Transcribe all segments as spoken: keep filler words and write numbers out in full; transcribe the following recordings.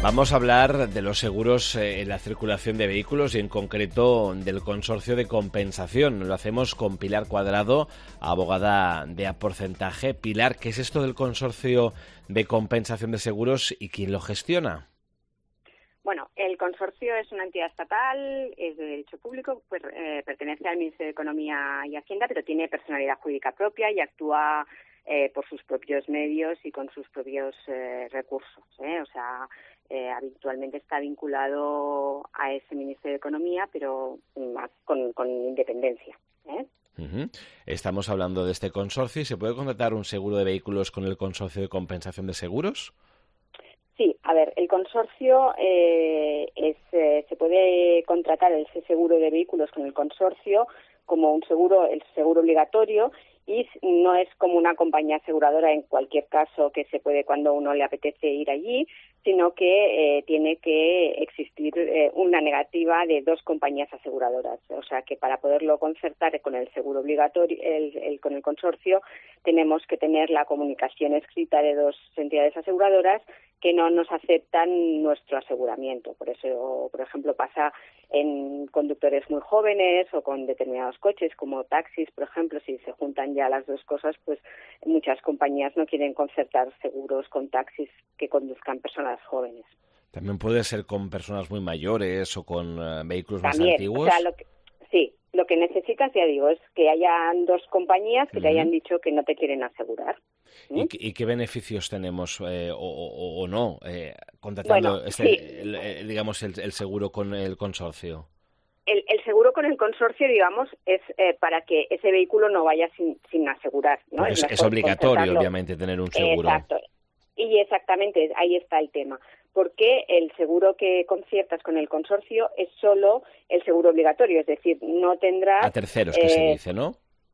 Vamos a hablar de los seguros en la circulación de vehículos y en concreto del consorcio de compensación. Lo hacemos con Pilar Cuadrado, abogada de A Porcentaje. Pilar, ¿qué es esto del consorcio de compensación de seguros y quién lo gestiona? Bueno, el consorcio es una entidad estatal, es de derecho público, pues, eh, pertenece al Ministerio de Economía y Hacienda, pero tiene personalidad jurídica propia y actúa eh, por sus propios medios y con sus propios eh, recursos, ¿eh? O sea, eh, habitualmente está vinculado a ese Ministerio de Economía, pero más con, con independencia, ¿eh? Uh-huh. Estamos hablando de este consorcio. ¿Y se puede contratar un seguro de vehículos con el consorcio de compensación de seguros? Sí, a ver, el consorcio eh, es, eh, se puede contratar ese seguro de vehículos con el consorcio como un seguro, el seguro obligatorio, y no es como una compañía aseguradora en cualquier caso que se puede cuando uno le apetece ir allí, sino que eh, tiene que existir eh, una negativa de dos compañías aseguradoras. O sea que para poderlo concertar con el seguro obligatorio, el, el, con el consorcio, tenemos que tener la comunicación escrita de dos entidades aseguradoras que no nos aceptan nuestro aseguramiento. Por eso, por ejemplo, pasa en conductores muy jóvenes o con determinados coches, como taxis, por ejemplo. Si se juntan ya las dos cosas, pues muchas compañías no quieren concertar seguros con taxis que conduzcan personas jóvenes. También puede ser con personas muy mayores o con uh, vehículos También, más antiguos. O sea, lo que, sí, lo que necesitas, ya digo, es que hayan dos compañías que uh-huh. te hayan dicho que no te quieren asegurar. ¿Y, ¿Y qué beneficios tenemos eh, o, o, o no eh, contratando bueno, este, sí. el, el, digamos el, el seguro con el consorcio? El, el seguro con el consorcio, digamos, es eh, para que ese vehículo no vaya sin, sin asegurar, ¿no? Es, es obligatorio, obviamente, tener un seguro. Exacto. Y exactamente, ahí está el tema. Porque el seguro que conciertas con el consorcio es solo el seguro obligatorio, es decir, no tendrás... A terceros, eh, que se dice, ¿no?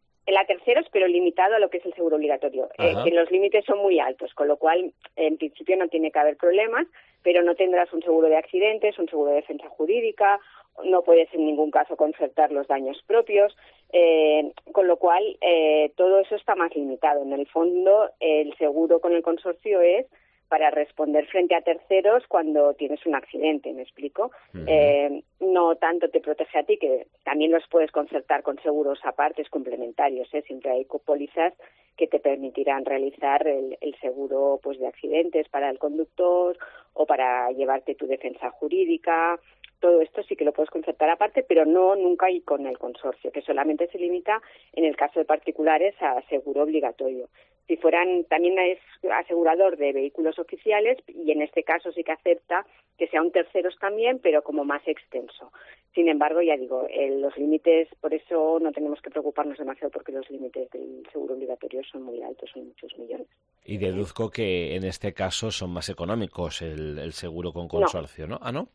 A terceros, pero limitado a lo que es el seguro obligatorio, eh, que los límites son muy altos, con lo cual, en principio, no tiene que haber problemas, pero no tendrás un seguro de accidentes, un seguro de defensa jurídica, no puedes en ningún caso concertar los daños propios, eh, con lo cual eh, todo eso está más limitado. En el fondo, el seguro con el consorcio es para responder frente a terceros cuando tienes un accidente, ¿me explico? Uh-huh. Eh, no tanto te protege a ti, que también los puedes concertar con seguros apartes complementarios, ¿eh? Siempre hay pólizas que te permitirán realizar el, el seguro pues de accidentes para el conductor o para llevarte tu defensa jurídica. Todo esto sí que lo puedes concertar aparte, pero no nunca y con el consorcio, que solamente se limita en el caso de particulares a seguro obligatorio. Si fueran, también es asegurador de vehículos oficiales y en este caso sí que acepta que sean terceros también, pero como más extenso. Sin embargo, ya digo, eh, los límites, por eso no tenemos que preocuparnos demasiado porque los límites del seguro obligatorio son muy altos, son muchos millones. Y deduzco que en este caso son más económicos el, el seguro con consorcio, ¿no? ¿no? ¿Ah, no?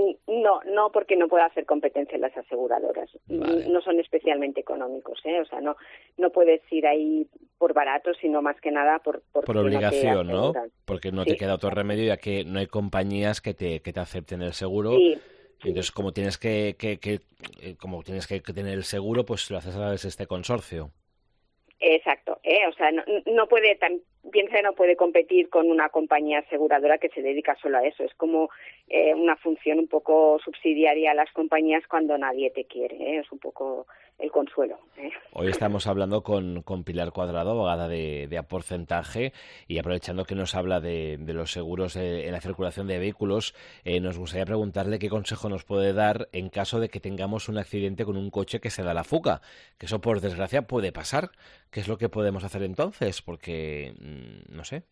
No, no, porque no puede hacer competencia las aseguradoras. Vale. No son especialmente económicos, ¿eh? O sea, no no puedes ir ahí por barato, sino más que nada por por, por obligación, no, ¿no? Porque no sí, te queda otro remedio, ya que no hay compañías que te que te acepten el seguro. Sí. Entonces, como tienes que, que, que como tienes que tener el seguro, pues lo haces a través de este consorcio. Exacto, ¿eh? O sea, no, no puede, tan, piensa que no puede competir con una compañía aseguradora que se dedica solo a eso. Es como eh, una función un poco subsidiaria a las compañías cuando nadie te quiere, ¿eh? Es un poco el consuelo, ¿eh? Hoy estamos hablando con, con Pilar Cuadrado, abogada de, de A Porcentaje, y aprovechando que nos habla de, de los seguros de, en la circulación de vehículos, eh, nos gustaría preguntarle qué consejo nos puede dar en caso de que tengamos un accidente con un coche que se da la fuga, que eso por desgracia puede pasar. ¿Qué es lo que podemos hacer entonces? Porque, mmm, no sé.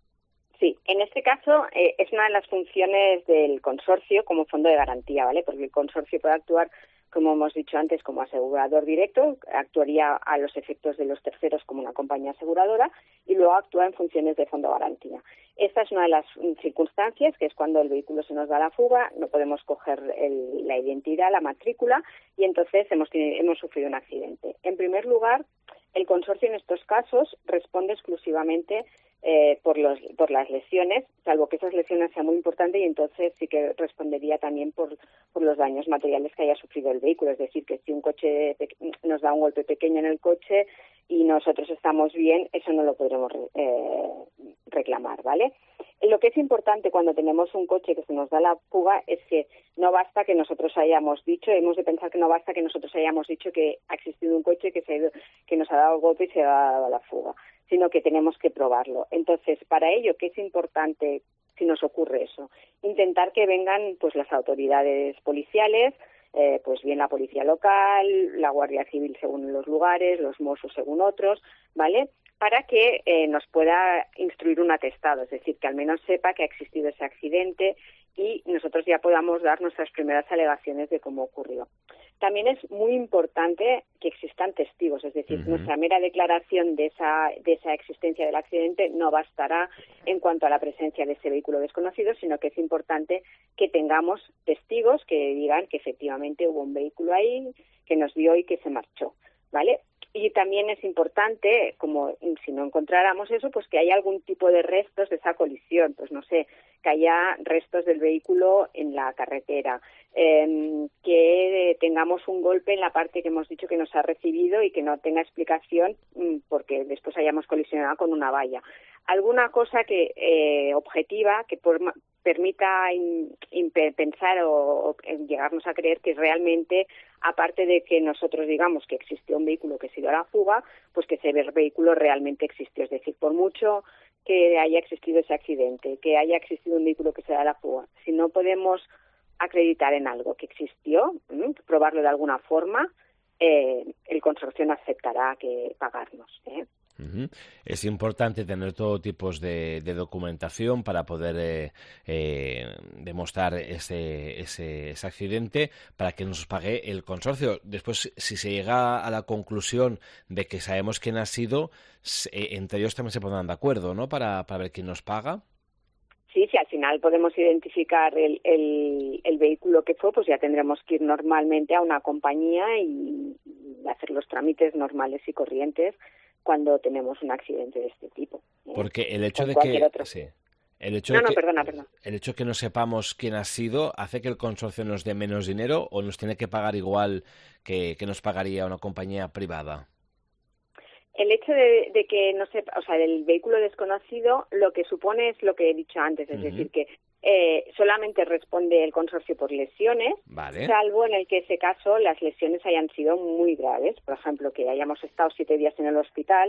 Sí, en este caso eh, es una de las funciones del consorcio como fondo de garantía, ¿vale? Porque el consorcio puede actuar, como hemos dicho antes, como asegurador directo, actuaría a los efectos de los terceros como una compañía aseguradora y luego actúa en funciones de fondo de garantía. Esta es una de las circunstancias, que es cuando el vehículo se nos da la fuga, no podemos coger el, la identidad, la matrícula, y entonces hemos, hemos sufrido un accidente. En primer lugar, el consorcio en estos casos responde exclusivamente eh, por, los, por las lesiones, salvo que esas lesiones sean muy importantes, y entonces sí que respondería también por, por los daños materiales que haya sufrido el vehículo. Es decir, que si un coche nos da un golpe pequeño en el coche y nosotros estamos bien, eso no lo podremos eh, reclamar, ¿vale? Lo que es importante cuando tenemos un coche que se nos da la fuga es que no basta que nosotros hayamos dicho, hemos de pensar que no basta que nosotros hayamos dicho que ha existido un coche que, se ha ido, que nos ha dado el golpe y se ha dado la fuga, sino que tenemos que probarlo. Entonces, para ello, ¿qué es importante si nos ocurre eso? Intentar que vengan pues las autoridades policiales, eh, pues bien la policía local, la Guardia Civil según los lugares, los Mossos según otros, ¿vale?, para que eh, nos pueda instruir un atestado, es decir, que al menos sepa que ha existido ese accidente y nosotros ya podamos dar nuestras primeras alegaciones de cómo ocurrió. También es muy importante que existan testigos, es decir, uh-huh. nuestra mera declaración de esa, de esa existencia del accidente no bastará en cuanto a la presencia de ese vehículo desconocido, sino que es importante que tengamos testigos que digan que efectivamente hubo un vehículo ahí, que nos vio y que se marchó, ¿vale? Y también es importante, como si no encontráramos eso, pues que haya algún tipo de restos de esa colisión, pues no sé, que haya restos del vehículo en la carretera, eh, que tengamos un golpe en la parte que hemos dicho que nos ha recibido y que no tenga explicación porque después hayamos colisionado con una valla. Alguna cosa que eh, objetiva que por, permita in, in, pensar o, o llegarnos a creer que realmente, aparte de que nosotros digamos que existió un vehículo que se dio a la fuga, pues que ese vehículo realmente existió. Es decir, por mucho que haya existido ese accidente, que haya existido un vehículo que se da a la fuga, si no podemos acreditar en algo que existió, ¿eh? probarlo de alguna forma, eh, el consorcio no aceptará que pagarnos, ¿eh? Uh-huh. Es importante tener todo tipo de, de documentación para poder eh, eh, demostrar ese, ese, ese accidente para que nos pague el consorcio. Después, si se llega a la conclusión de que sabemos quién ha sido, eh, entre ellos también se pondrán de acuerdo, ¿no? Para, para ver quién nos paga. Sí, si al final podemos identificar el, el, el vehículo que fue, pues ya tendremos que ir normalmente a una compañía y, y hacer los trámites normales y corrientes cuando tenemos un accidente de este tipo, ¿eh? Porque el hecho de que sí, el hecho no, de no, que, perdona, perdona. el hecho de que no sepamos quién ha sido hace que el consorcio nos dé menos dinero o nos tiene que pagar igual que, que nos pagaría una compañía privada. El hecho de, de que no sepa, o sea, del vehículo desconocido, lo que supone es lo que he dicho antes, es uh-huh. decir, que eh, solamente responde el consorcio por lesiones, vale. salvo en el que ese caso las lesiones hayan sido muy graves, por ejemplo, que hayamos estado siete días en el hospital,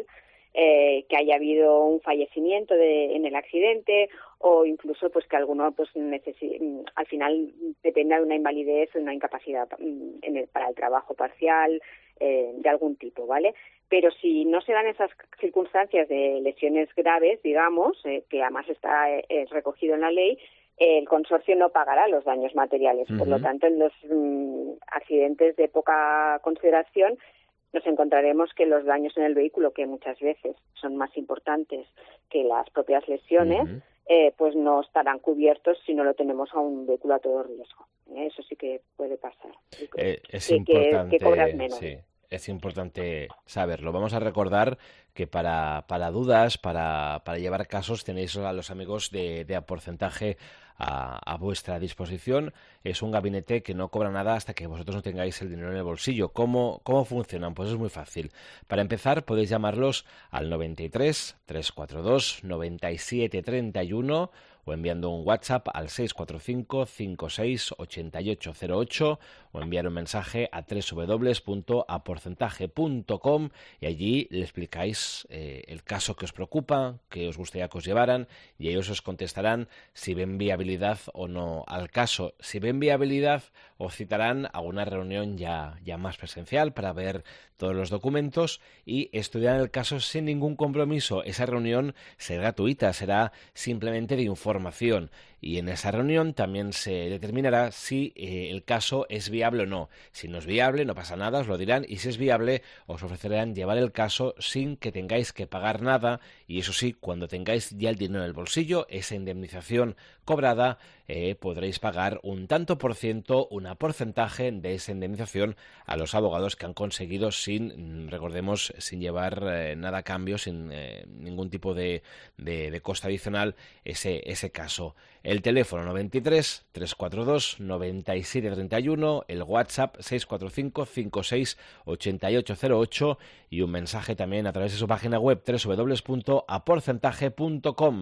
eh, que haya habido un fallecimiento de, en el accidente o incluso pues que alguno pues necesi- al final dependa de una invalidez o una incapacidad en el, para el trabajo parcial eh, de algún tipo, ¿vale? Pero si no se dan esas circunstancias de lesiones graves, digamos, eh, que además está eh, recogido en la ley, eh, el consorcio no pagará los daños materiales. Uh-huh. Por lo tanto, en los mm, accidentes de poca consideración nos encontraremos que los daños en el vehículo, que muchas veces son más importantes que las propias lesiones, uh-huh. eh, pues no estarán cubiertos si no lo tenemos a un vehículo a todo riesgo. ¿eh? Eso sí que puede pasar. Eh, es que, importante, que, que cobras menos. Sí. Es importante saberlo. Vamos a recordar que para, para dudas, para, para llevar casos, tenéis a los amigos de, de A Porcentaje a, a vuestra disposición. Es un gabinete que no cobra nada hasta que vosotros no tengáis el dinero en el bolsillo. ¿Cómo, cómo funcionan? Pues es muy fácil. Para empezar, podéis llamarlos al noventa y tres, trescientos cuarenta y dos, noventa y siete treinta y uno o enviando un WhatsApp al seis cuatro cinco, cinco seis, ocho ocho cero ocho o enviar un mensaje a doble u doble u doble u punto a porcentaje punto com y allí le explicáis eh, el caso que os preocupa, que os gustaría que os llevaran y ellos os contestarán si ven viabilidad o no al caso. Si ven viabilidad, os citarán a una reunión ya, ya más presencial para ver todos los documentos y estudiar el caso sin ningún compromiso. Esa reunión será gratuita, será simplemente de información y en esa reunión también se determinará si eh, el caso es viable o no. Si no es viable, no pasa nada, os lo dirán y si es viable, os ofrecerán llevar el caso sin que tengáis que pagar nada y eso sí, cuando tengáis ya el dinero en el bolsillo, esa indemnización cobrada, eh, podréis pagar un tanto por ciento, una porcentaje de esa indemnización a los abogados que han conseguido sin, recordemos, sin llevar eh, nada a cambio, sin eh, ningún tipo de, de, de coste adicional ese, ese caso. El teléfono noventa y tres, trescientos cuarenta y dos, noventa y siete treinta y uno, el WhatsApp seis cuatro cinco, cinco seis, ocho ocho cero ocho y un mensaje también a través de su página web doble u doble u doble u punto a porcentaje punto com.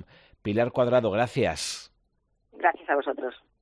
Pilar Cuadrado, gracias. Gracias a vosotros.